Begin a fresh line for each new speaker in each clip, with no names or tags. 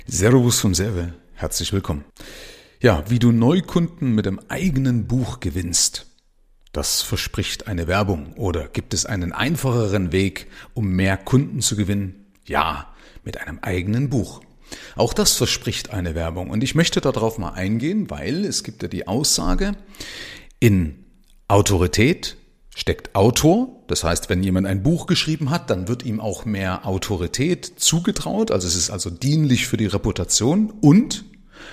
Servus vom Serve, herzlich willkommen. Ja, wie du Neukunden mit dem eigenen Buch gewinnst, das verspricht eine Werbung. Oder gibt es einen einfacheren Weg, um mehr Kunden zu gewinnen? Ja, mit einem eigenen Buch. Auch das verspricht eine Werbung. Und ich möchte darauf mal eingehen, weil es gibt ja die Aussage, in Autorität steckt Autor. Das heißt, wenn jemand ein Buch geschrieben hat, dann wird ihm auch mehr Autorität zugetraut. Also es ist also dienlich für die Reputation. Und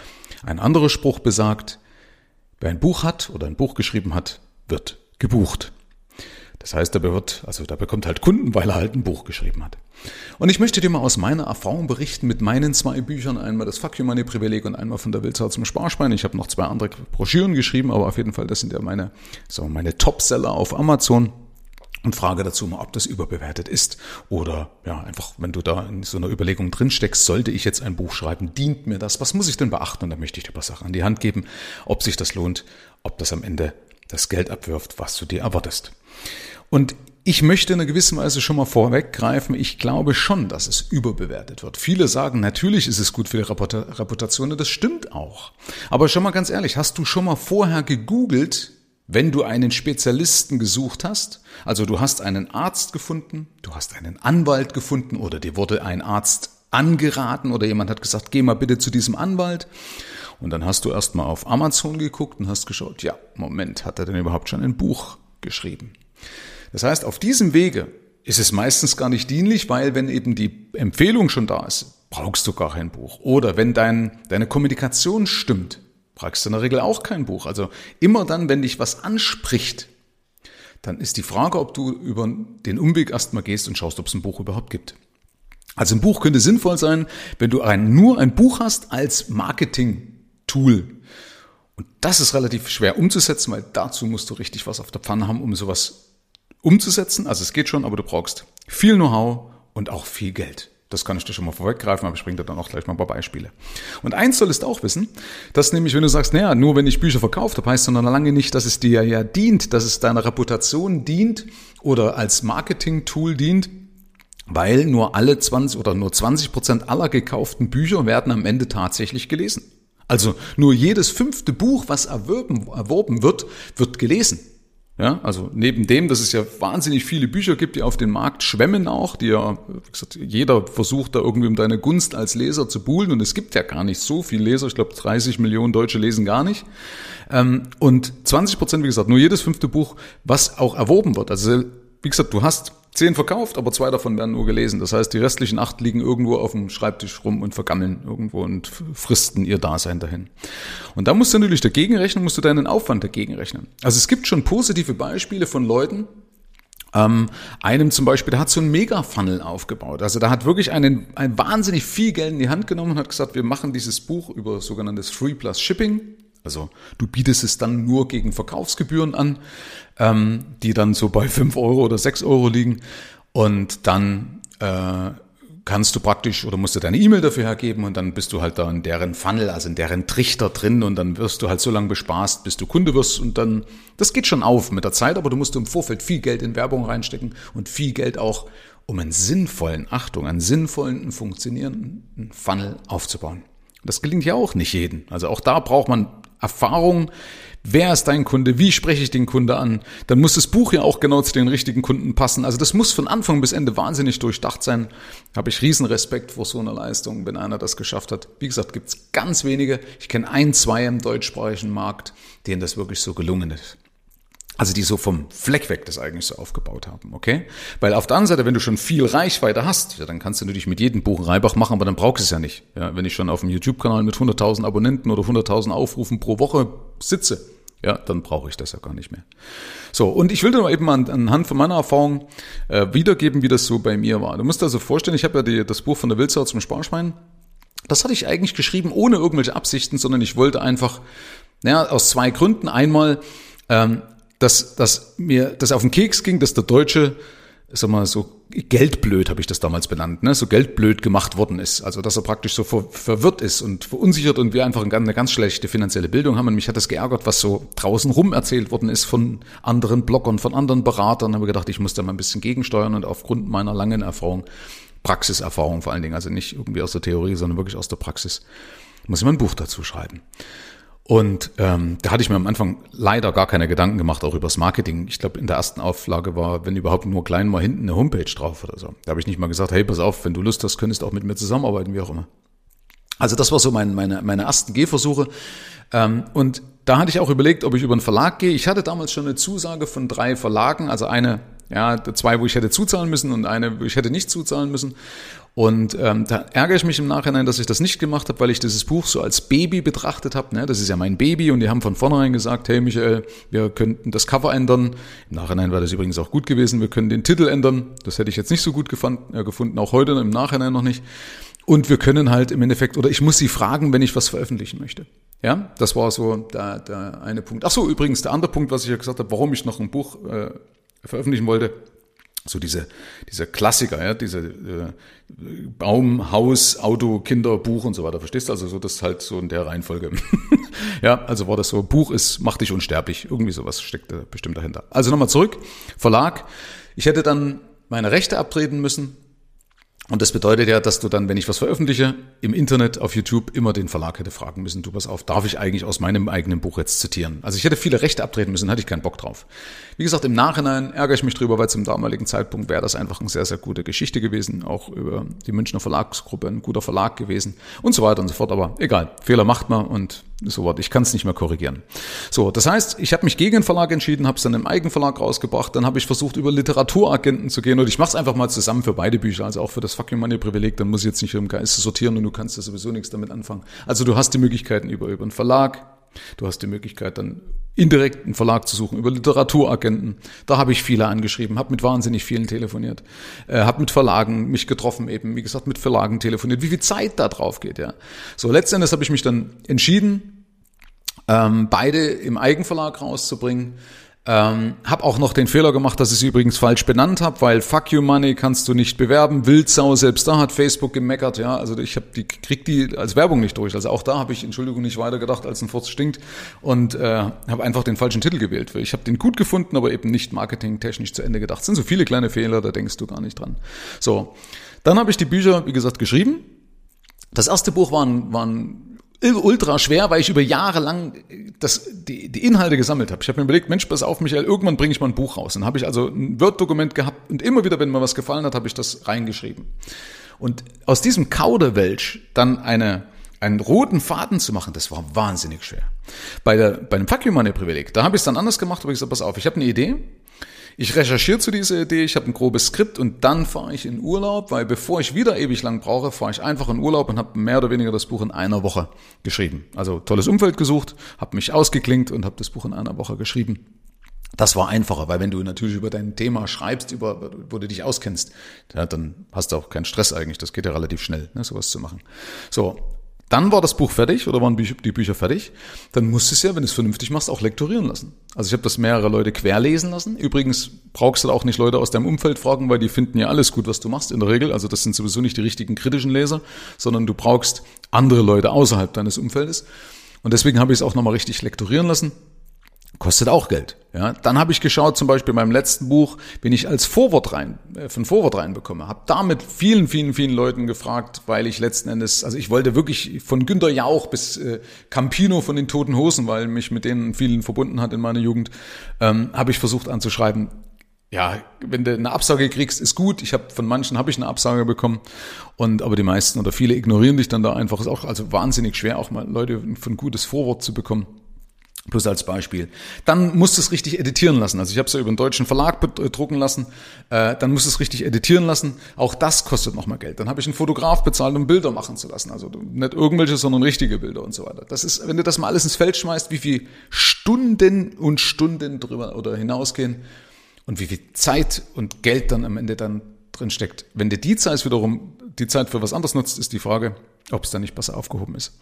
ein anderer Spruch besagt, wer ein Buch hat oder ein Buch geschrieben hat, wird gebucht. Das heißt, der bekommt halt Kunden, weil er halt ein Buch geschrieben hat. Und ich möchte dir mal aus meiner Erfahrung berichten mit meinen 2 Büchern. Einmal das Fuck You Money Privileg und einmal von der Wildsau zum Sparschwein. Ich habe noch 2 andere Broschüren geschrieben, aber auf jeden Fall, das sind ja meine Topseller auf Amazon. Und frage dazu mal, ob das überbewertet ist. Oder ja, einfach, wenn du da in so einer Überlegung drin steckst, sollte ich jetzt ein Buch schreiben, dient mir das? Was muss ich denn beachten? Und da möchte ich dir ein paar Sachen an die Hand geben, ob sich das lohnt, ob das am Ende das Geld abwirft, was du dir erwartest. Und ich möchte in einer gewissen Weise schon mal vorweggreifen, ich glaube schon, dass es überbewertet wird. Viele sagen, natürlich ist es gut für die Reputation, und das stimmt auch. Aber schon mal ganz ehrlich, hast du schon mal vorher gegoogelt, wenn du einen Spezialisten gesucht hast? Also du hast einen Arzt gefunden, du hast einen Anwalt gefunden oder dir wurde ein Arzt angeraten oder jemand hat gesagt, geh mal bitte zu diesem Anwalt. Und dann hast du erst mal auf Amazon geguckt und hast geschaut, ja, Moment, hat er denn überhaupt schon ein Buch geschrieben? Das heißt, auf diesem Wege ist es meistens gar nicht dienlich, weil wenn eben die Empfehlung schon da ist, brauchst du gar kein Buch. Oder wenn deine Kommunikation stimmt, brauchst du in der Regel auch kein Buch. Also immer dann, wenn dich was anspricht, dann ist die Frage, ob du über den Umweg erstmal gehst und schaust, ob es ein Buch überhaupt gibt. Also ein Buch könnte sinnvoll sein, wenn du nur ein Buch hast als Marketing-Tool. Und das ist relativ schwer umzusetzen, weil dazu musst du richtig was auf der Pfanne haben, um sowas umzusetzen. Also es geht schon, aber du brauchst viel Know-how und auch viel Geld. Das kann ich dir schon mal vorweggreifen, aber ich bringe dir dann auch gleich mal ein paar Beispiele. Und eins solltest du auch wissen, dass nämlich, wenn du sagst, naja, nur wenn ich Bücher verkauft habe, heißt es noch lange nicht, dass es dir ja dient, dass es deiner Reputation dient oder als Marketing-Tool dient, weil nur 20% aller gekauften Bücher werden am Ende tatsächlich gelesen. Also nur jedes 5. Buch, was erworben wird, wird gelesen. Ja, also neben dem, dass es ja wahnsinnig viele Bücher gibt, die auf den Markt schwemmen auch, die ja, wie gesagt, jeder versucht da irgendwie um deine Gunst als Leser zu buhlen und es gibt ja gar nicht so viele Leser, ich glaube 30 Millionen Deutsche lesen gar nicht. Und 20%, wie gesagt, nur jedes 5. Buch, was auch erworben wird. Also wie gesagt, du hast 10 verkauft, aber 2 davon werden nur gelesen. Das heißt, die restlichen 8 liegen irgendwo auf dem Schreibtisch rum und vergammeln irgendwo und fristen ihr Dasein dahin. Und da musst du natürlich dagegen rechnen, musst du deinen Aufwand dagegen rechnen. Also es gibt schon positive Beispiele von Leuten, einem zum Beispiel, der hat so einen Mega-Funnel aufgebaut. Also da hat wirklich ein wahnsinnig viel Geld in die Hand genommen und hat gesagt, wir machen dieses Buch über sogenanntes Free Plus Shipping. Also du bietest es dann nur gegen Verkaufsgebühren an, die dann so bei 5 Euro oder 6 Euro liegen. Und dann kannst du praktisch oder musst du deine E-Mail dafür hergeben und dann bist du halt da in deren Funnel, also in deren Trichter drin und dann wirst du halt so lange bespaßt, bis du Kunde wirst und dann, das geht schon auf mit der Zeit, aber du musst im Vorfeld viel Geld in Werbung reinstecken und viel Geld auch, um einen sinnvollen, funktionierenden Funnel aufzubauen. Das gelingt ja auch nicht jedem. Also auch da braucht man Erfahrung. Wer ist dein Kunde? Wie spreche ich den Kunde an? Dann muss das Buch ja auch genau zu den richtigen Kunden passen. Also das muss von Anfang bis Ende wahnsinnig durchdacht sein. Da habe ich riesen Respekt vor so einer Leistung, wenn einer das geschafft hat. Wie gesagt, gibt es ganz wenige. Ich kenne 1, 2 im deutschsprachigen Markt, denen das wirklich so gelungen ist. Also die so vom Fleck weg das eigentlich so aufgebaut haben, okay? Weil auf der anderen Seite, wenn du schon viel Reichweite hast, ja, dann kannst du natürlich mit jedem Buch einen Reibach machen, aber dann brauchst du es ja nicht. Ja, wenn ich schon auf dem YouTube-Kanal mit 100.000 Abonnenten oder 100.000 Aufrufen pro Woche sitze, ja, dann brauche ich das ja gar nicht mehr. So, und ich will dir mal eben anhand von meiner Erfahrung wiedergeben, wie das so bei mir war. Du musst dir also vorstellen, ich habe ja das Buch von der Wildsau zum Sparschwein. Das hatte ich eigentlich geschrieben ohne irgendwelche Absichten, sondern ich wollte einfach, aus 2 Gründen. Einmal, dass mir das auf den Keks ging, dass der Deutsche, sag mal, so geldblöd, habe ich das damals benannt, so geldblöd gemacht worden ist. Also, dass er praktisch so verwirrt ist und verunsichert und wir einfach eine ganz schlechte finanzielle Bildung haben. Und mich hat das geärgert, was so draußen rum erzählt worden ist von anderen Bloggern, von anderen Beratern. Da habe ich gedacht, ich muss da mal ein bisschen gegensteuern und aufgrund meiner langen Erfahrung Praxiserfahrung vor allen Dingen, also nicht irgendwie aus der Theorie, sondern wirklich aus der Praxis, muss ich mal ein Buch dazu schreiben. Und da hatte ich mir am Anfang leider gar keine Gedanken gemacht, auch übers Marketing. Ich glaube, in der ersten Auflage war, wenn überhaupt nur klein, mal hinten eine Homepage drauf oder so. Da habe ich nicht mal gesagt, hey, pass auf, wenn du Lust hast, könntest du auch mit mir zusammenarbeiten, wie auch immer. Also das war so meine ersten Gehversuche. Und da hatte ich auch überlegt, ob ich über einen Verlag gehe. Ich hatte damals schon eine Zusage von 3 Verlagen, also 2, wo ich hätte zuzahlen müssen und eine, wo ich hätte nicht zuzahlen müssen. Und da ärgere ich mich im Nachhinein, dass ich das nicht gemacht habe, weil ich dieses Buch so als Baby betrachtet habe. Ne? Das ist ja mein Baby und die haben von vornherein gesagt, hey Michael, wir könnten das Cover ändern. Im Nachhinein war das übrigens auch gut gewesen. Wir können den Titel ändern. Das hätte ich jetzt nicht so gut gefunden, auch heute im Nachhinein noch nicht. Und wir können halt im Endeffekt, oder ich muss sie fragen, wenn ich was veröffentlichen möchte. Ja, das war so der eine Punkt. Ach so, übrigens der andere Punkt, was ich ja gesagt habe, warum ich noch ein Buch veröffentlichen wollte. So diese Klassiker, ja, diese Baum, Haus, Auto, Kinder, Buch und so weiter. Verstehst du? Also so, das ist halt so in der Reihenfolge. Ja, also war das so, Buch macht dich unsterblich. Irgendwie sowas steckt da bestimmt dahinter. Also nochmal zurück. Verlag. Ich hätte dann meine Rechte abtreten müssen. Und das bedeutet ja, dass du dann, wenn ich was veröffentliche, im Internet, auf YouTube, immer den Verlag hätte fragen müssen, du pass auf, darf ich eigentlich aus meinem eigenen Buch jetzt zitieren? Also ich hätte viele Rechte abtreten müssen, hatte ich keinen Bock drauf. Wie gesagt, im Nachhinein ärgere ich mich drüber, weil zum damaligen Zeitpunkt wäre das einfach eine sehr, sehr gute Geschichte gewesen, auch über die Münchner Verlagsgruppe, ein guter Verlag gewesen und so weiter und so fort. Aber egal, Fehler macht man und so was. Ich kann es nicht mehr korrigieren. So, das heißt, ich habe mich gegen den Verlag entschieden, habe es dann im Eigenverlag rausgebracht, dann habe ich versucht, über Literaturagenten zu gehen und ich mache es einfach mal zusammen für beide Bücher, also auch für das Fuck You Money Privileg, dann muss ich jetzt nicht im Geist sortieren und du kannst ja sowieso nichts damit anfangen. Also du hast die Möglichkeiten über einen Verlag, du hast die Möglichkeit dann indirekt einen Verlag zu suchen, über Literaturagenten. Da habe ich viele angeschrieben, habe mit wahnsinnig vielen telefoniert, habe mit Verlagen mich getroffen eben, wie gesagt, mit Verlagen telefoniert, wie viel Zeit da drauf geht, ja. So, letztendlich habe ich mich dann entschieden, beide im Eigenverlag rauszubringen. Habe auch noch den Fehler gemacht, dass ich es übrigens falsch benannt habe, weil Fuck You Money kannst du nicht bewerben, Wildsau, selbst da hat Facebook gemeckert, ja, also ich krieg die als Werbung nicht durch, also auch da habe ich, Entschuldigung, nicht weiter gedacht, als ein Furz stinkt und habe einfach den falschen Titel gewählt. Ich habe den gut gefunden, aber eben nicht marketingtechnisch zu Ende gedacht. Das sind so viele kleine Fehler, da denkst du gar nicht dran. So, dann habe ich die Bücher, wie gesagt, geschrieben. Das erste Buch waren ultra schwer, weil ich über Jahre lang die Inhalte gesammelt habe. Ich habe mir überlegt, Mensch, pass auf, Michael, irgendwann bringe ich mal ein Buch raus. Dann habe ich also ein Word-Dokument gehabt und immer wieder, wenn mir was gefallen hat, habe ich das reingeschrieben. Und aus diesem Kauderwelsch dann einen roten Faden zu machen, das war wahnsinnig schwer. Bei dem Fuck You Money Privileg, da habe ich es dann anders gemacht, habe ich gesagt, pass auf, ich habe eine Idee. Ich recherchiere zu dieser Idee, ich habe ein grobes Skript und dann fahre ich in Urlaub, weil bevor ich wieder ewig lang brauche, fahre ich einfach in Urlaub und habe mehr oder weniger das Buch in einer Woche geschrieben. Also tolles Umfeld gesucht, habe mich ausgeklinkt und habe das Buch in einer Woche geschrieben. Das war einfacher, weil wenn du natürlich über dein Thema schreibst, wo du dich auskennst, ja, dann hast du auch keinen Stress eigentlich. Das geht ja relativ schnell, ne, sowas zu machen. So. Dann war das Buch fertig oder waren die Bücher fertig. Dann musst du es ja, wenn du es vernünftig machst, auch lektorieren lassen. Also ich habe das mehrere Leute querlesen lassen. Übrigens brauchst du auch nicht Leute aus deinem Umfeld fragen, weil die finden ja alles gut, was du machst in der Regel. Also das sind sowieso nicht die richtigen kritischen Leser, sondern du brauchst andere Leute außerhalb deines Umfeldes. Und deswegen habe ich es auch nochmal richtig lektorieren lassen. Kostet auch Geld. Ja, dann habe ich geschaut, zum Beispiel beim letzten Buch, bin ich als Vorwort reinbekomme. Habe damit vielen Leuten gefragt, weil ich letzten Endes, also ich wollte wirklich von Günter Jauch bis Campino von den Toten Hosen, weil mich mit denen vielen verbunden hat in meiner Jugend, habe ich versucht anzuschreiben. Ja, wenn du eine Absage kriegst, ist gut. Von manchen habe ich eine Absage bekommen, aber die meisten oder viele ignorieren dich dann da einfach. Ist auch also wahnsinnig schwer, auch mal Leute für ein gutes Vorwort zu bekommen. Plus als Beispiel. Dann musst du es richtig editieren lassen. Also ich habe es ja über einen deutschen Verlag drucken lassen. Dann musst du es richtig editieren lassen. Auch das kostet nochmal Geld. Dann habe ich einen Fotograf bezahlt, um Bilder machen zu lassen. Also nicht irgendwelche, sondern richtige Bilder und so weiter. Das ist, wenn du das mal alles ins Feld schmeißt, wie viel Stunden und Stunden drüber oder hinausgehen und wie viel Zeit und Geld dann am Ende dann drin steckt. Wenn dir die Zeit für was anderes nutzt, ist die Frage, ob es dann nicht besser aufgehoben ist.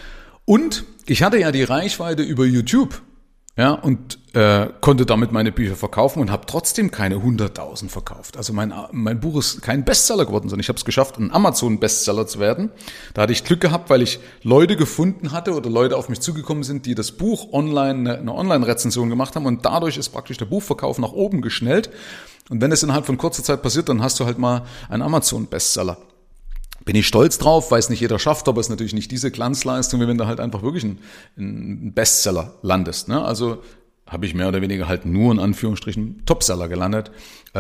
Und ich hatte ja die Reichweite über YouTube, ja, und konnte damit meine Bücher verkaufen und habe trotzdem keine 100.000 verkauft. Also mein Buch ist kein Bestseller geworden, sondern ich habe es geschafft, ein Amazon-Bestseller zu werden. Da hatte ich Glück gehabt, weil ich Leute gefunden hatte oder Leute auf mich zugekommen sind, die das Buch online, eine Online-Rezension gemacht haben und dadurch ist praktisch der Buchverkauf nach oben geschnellt. Und wenn es innerhalb von kurzer Zeit passiert, dann hast du halt mal einen Amazon-Bestseller. Bin ich stolz drauf, weiß nicht jeder schafft, aber es ist natürlich nicht diese Glanzleistung, wie wenn du halt einfach wirklich ein Bestseller landest. Ne? Also habe ich mehr oder weniger halt nur in Anführungsstrichen Topseller gelandet.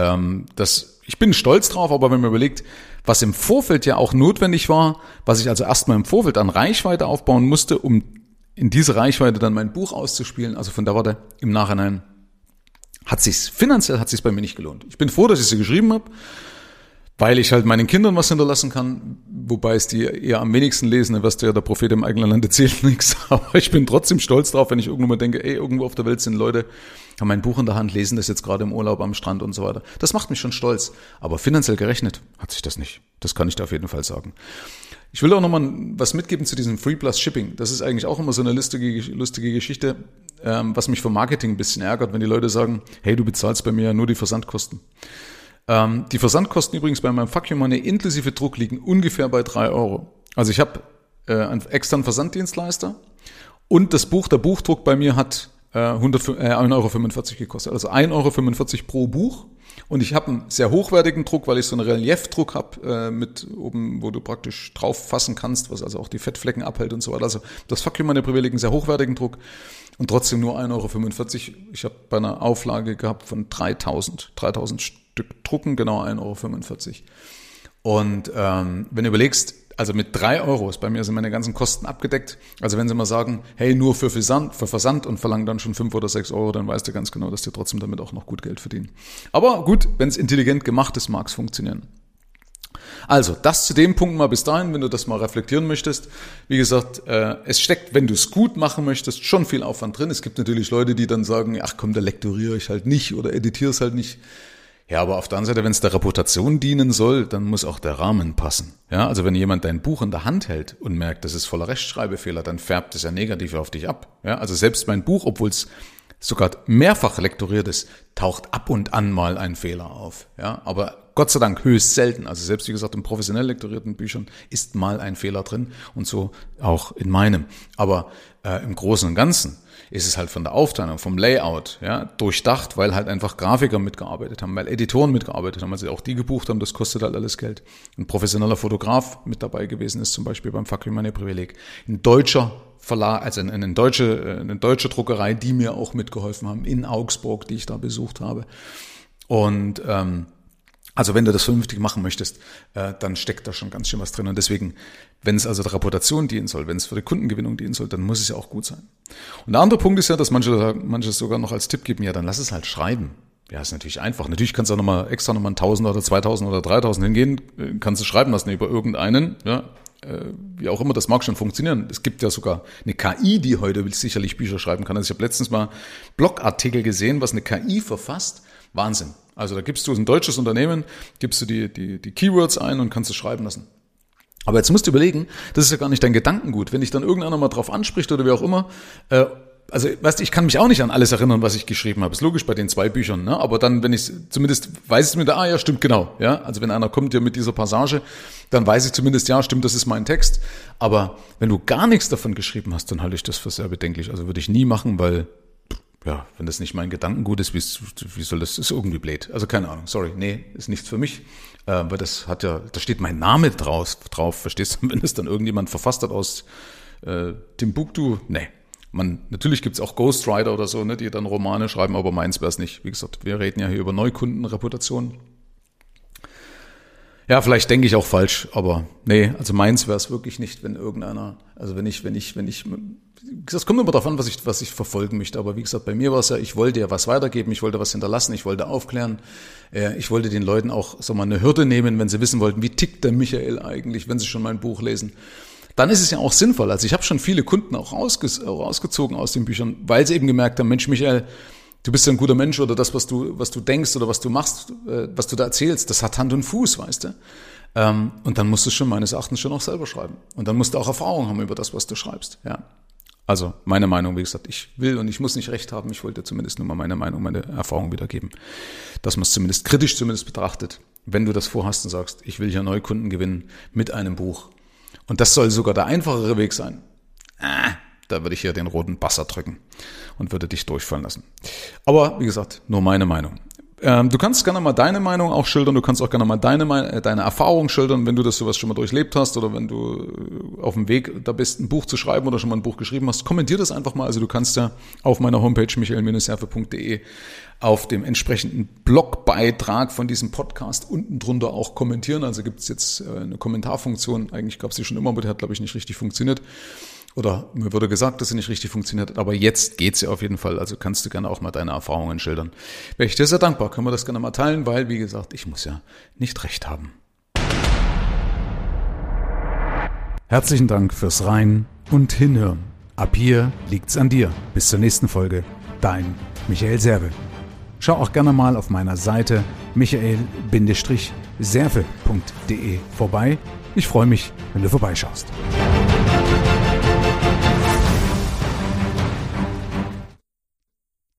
Ich bin stolz drauf, aber wenn man überlegt, was im Vorfeld ja auch notwendig war, was ich also erstmal im Vorfeld an Reichweite aufbauen musste, um in diese Reichweite dann mein Buch auszuspielen, also von der Warte im Nachhinein, finanziell hat sich's bei mir nicht gelohnt. Ich bin froh, dass ich sie geschrieben habe, weil ich halt meinen Kindern was hinterlassen kann, wobei es die eher am wenigsten lesen, dann wirst du ja, der Prophet im eigenen Lande zählt nichts, aber ich bin trotzdem stolz drauf, wenn ich irgendwo mal denke, irgendwo auf der Welt sind Leute, haben mein Buch in der Hand, lesen das jetzt gerade im Urlaub am Strand und so weiter. Das macht mich schon stolz, aber finanziell gerechnet hat sich das nicht. Das kann ich da auf jeden Fall sagen. Ich will auch nochmal was mitgeben zu diesem Free Plus Shipping. Das ist eigentlich auch immer so eine lustige Geschichte, was mich vom Marketing ein bisschen ärgert, wenn die Leute sagen, hey, du bezahlst bei mir ja nur die Versandkosten. Die Versandkosten übrigens bei meinem Fuck You Money inklusive Druck liegen ungefähr bei 3 Euro. Also ich habe einen externen Versanddienstleister und der Buchdruck bei mir hat 1,45 € gekostet. Also 1,45 € pro Buch. Und ich habe einen sehr hochwertigen Druck, weil ich so einen Reliefdruck habe mit oben, wo du praktisch drauf fassen kannst, was also auch die Fettflecken abhält und so weiter. Also das Fuck You Money Privileg, einen sehr hochwertigen Druck und trotzdem nur 1,45 €. Ich habe bei einer Auflage gehabt von 3000 Stück drucken, genau 1,45 €. Und wenn du überlegst, also mit 3 Euro ist bei mir sind meine ganzen Kosten abgedeckt. Also wenn sie mal sagen, hey, nur für Versand und verlangen dann schon 5 oder 6 Euro, dann weißt du ganz genau, dass die trotzdem damit auch noch gut Geld verdienen. Aber gut, wenn es intelligent gemacht ist, mag es funktionieren. Also, das zu dem Punkt mal bis dahin, wenn du das mal reflektieren möchtest. Wie gesagt, es steckt, wenn du es gut machen möchtest, schon viel Aufwand drin. Es gibt natürlich Leute, die dann sagen, ach komm, da lektoriere ich halt nicht oder editiere es halt nicht. Ja, aber auf der anderen Seite, wenn es der Reputation dienen soll, dann muss auch der Rahmen passen. Ja, also wenn jemand dein Buch in der Hand hält und merkt, das ist voller Rechtschreibfehler, dann färbt es ja negativ auf dich ab. Ja, also selbst mein Buch, obwohl es sogar mehrfach lektoriert ist, taucht ab und an mal ein Fehler auf. Ja, aber Gott sei Dank höchst selten. Also selbst wie gesagt in professionell lektorierten Büchern ist mal ein Fehler drin und so auch in meinem. Aber im Großen und Ganzen ist es halt von der Aufteilung, vom Layout, ja, durchdacht, weil halt einfach Grafiker mitgearbeitet haben, weil Editoren mitgearbeitet haben, also auch die gebucht haben, das kostet halt alles Geld. Ein professioneller Fotograf mit dabei gewesen ist, zum Beispiel beim Fuck You Money Privileg. Ein deutscher Verlag, also eine deutsche Druckerei, die mir auch mitgeholfen haben, in Augsburg, die ich da besucht habe. Und also wenn du das vernünftig machen möchtest, dann steckt da schon ganz schön was drin. Und deswegen, wenn es also der Reputation dienen soll, wenn es für die Kundengewinnung dienen soll, dann muss es ja auch gut sein. Und der andere Punkt ist ja, dass manche sogar noch als Tipp geben, ja, dann lass es halt schreiben. Ja, ist natürlich einfach. Natürlich kannst du auch nochmal extra nochmal 1.000 oder 2.000 oder 3.000 hingehen, kannst du schreiben lassen über irgendeinen, ja, wie auch immer, das mag schon funktionieren. Es gibt ja sogar eine KI, die heute sicherlich Bücher schreiben kann. Also ich habe letztens mal Blogartikel gesehen, was eine KI verfasst. Wahnsinn. Also da gibst du ein deutsches Unternehmen, gibst du die Keywords ein und kannst es schreiben lassen. Aber jetzt musst du überlegen, das ist ja gar nicht dein Gedankengut. Wenn dich dann irgendeiner mal drauf anspricht oder wie auch immer, also weißt du, ich kann mich auch nicht an alles erinnern, was ich geschrieben habe. Ist logisch bei den 2 Büchern, ne? Aber dann, wenn ich zumindest weiß ich mir da, ja, stimmt, genau, ja. Also wenn einer kommt ja mit dieser Passage, dann weiß ich zumindest, ja, stimmt, das ist mein Text. Aber wenn du gar nichts davon geschrieben hast, dann halte ich das für sehr bedenklich. Also würde ich nie machen, weil ja, wenn das nicht mein Gedankengut ist, wie soll das, ist irgendwie blöd. Also keine Ahnung, sorry, nee, ist nichts für mich, weil das hat ja, da steht mein Name drauf, verstehst du, wenn es dann irgendjemand verfasst hat aus Timbuktu, nee. Natürlich gibt's auch Ghostwriter oder so, ne, die dann Romane schreiben, aber meins wäre es nicht. Wie gesagt, wir reden ja hier über Neukundenreputation. Ja, vielleicht denke ich auch falsch, aber nee, also meins wäre es wirklich nicht, wenn irgendeiner, also wenn ich, das kommt immer darauf an, was ich verfolgen möchte, aber wie gesagt, bei mir war es ja, ich wollte ja was weitergeben, ich wollte was hinterlassen, ich wollte aufklären, ich wollte den Leuten auch so mal eine Hürde nehmen, wenn sie wissen wollten, wie tickt der Michael eigentlich, wenn sie schon mein Buch lesen. Dann ist es ja auch sinnvoll. Also ich habe schon viele Kunden auch rausgezogen aus den Büchern, weil sie eben gemerkt haben, Mensch, Michael, du bist ja ein guter Mensch oder das, was du denkst oder was du machst, was du da erzählst, das hat Hand und Fuß, weißt du. Und dann musst du es schon meines Erachtens schon auch selber schreiben. Und dann musst du auch Erfahrung haben über das, was du schreibst. Ja. Also meine Meinung, wie gesagt, ich will und ich muss nicht recht haben. Ich wollte zumindest nur mal meine Meinung, meine Erfahrung wiedergeben. Dass man es zumindest kritisch betrachtet, wenn du das vorhast und sagst, ich will hier Neukunden gewinnen mit einem Buch. Und das soll sogar der einfachere Weg sein. Da würde ich hier den roten Buzzer drücken und würde dich durchfallen lassen. Aber wie gesagt, nur meine Meinung. Du kannst gerne mal deine Meinung auch schildern, du kannst auch gerne mal deine Erfahrung schildern, wenn du das sowas schon mal durchlebt hast oder wenn du auf dem Weg da bist, ein Buch zu schreiben oder schon mal ein Buch geschrieben hast. Kommentier das einfach mal. Also du kannst ja auf meiner Homepage michael-serve.de auf dem entsprechenden Blogbeitrag von diesem Podcast unten drunter auch kommentieren. Also gibt es jetzt eine Kommentarfunktion. Eigentlich gab es die schon immer, aber die hat, glaube ich, nicht richtig funktioniert. Oder mir wurde gesagt, dass sie nicht richtig funktioniert hat, aber jetzt geht's ja auf jeden Fall. Also kannst du gerne auch mal deine Erfahrungen schildern. Wäre ich dir sehr dankbar, können wir das gerne mal teilen, weil, wie gesagt, ich muss ja nicht recht haben. Herzlichen Dank fürs Rein- und Hinhören. Ab hier liegt's an dir. Bis zur nächsten Folge. Dein Michael Serve. Schau auch gerne mal auf meiner Seite michael-serve.de vorbei. Ich freue mich, wenn du vorbeischaust.